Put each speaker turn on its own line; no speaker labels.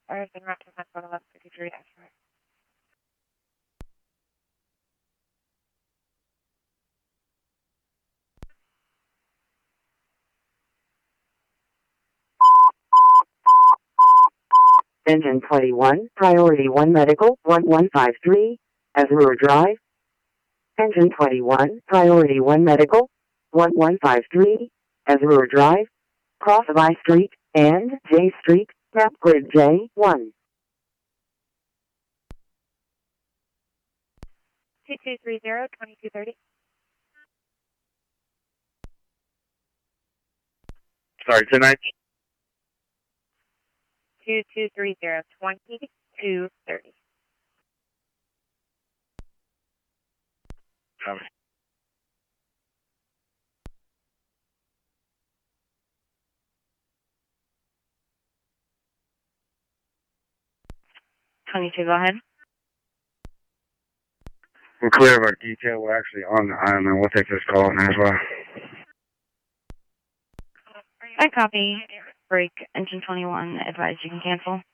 I've been route to 1153 accurate.
Engine 21, Priority 1 Medical, 1153, Azure Drive. Engine 21, Priority 1 Medical, 1153, Azure Drive, cross of I Street and J Street, map grid J1.
2230-2230.
Sorry, tonight.
2230-2230.
Copy.
Go ahead.
We're clear of our detail. We're actually on the island. We'll take this call now as well.
I copy. Break. Engine 21. Advise you can cancel.